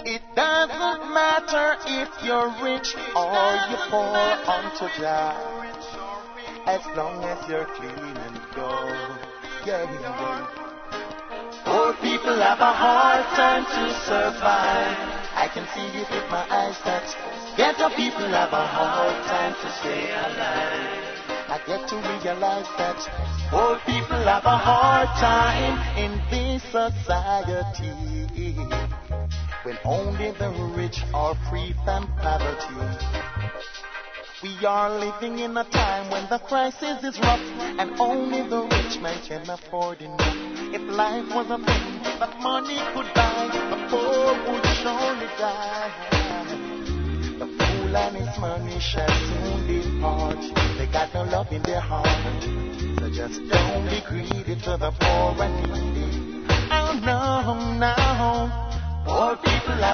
It doesn't matter if you're rich or you're poor unto Jah, as long as you're clean and pure. Yeah, yeah. Poor people have a hard time to survive. I can see it with my eyes that ghetto people have a hard time to stay alive. I get to realize that poor people have a hard time in this society, when only the rich are free from poverty. We are living in a time when the crisis is rough and only the rich man can afford enough. If life was a thing that money could buy, the poor would surely die. The fool and his money shall soon depart. They got no love in their heart, so just don't be greedy to the poor and needy. Oh no, no, poor people are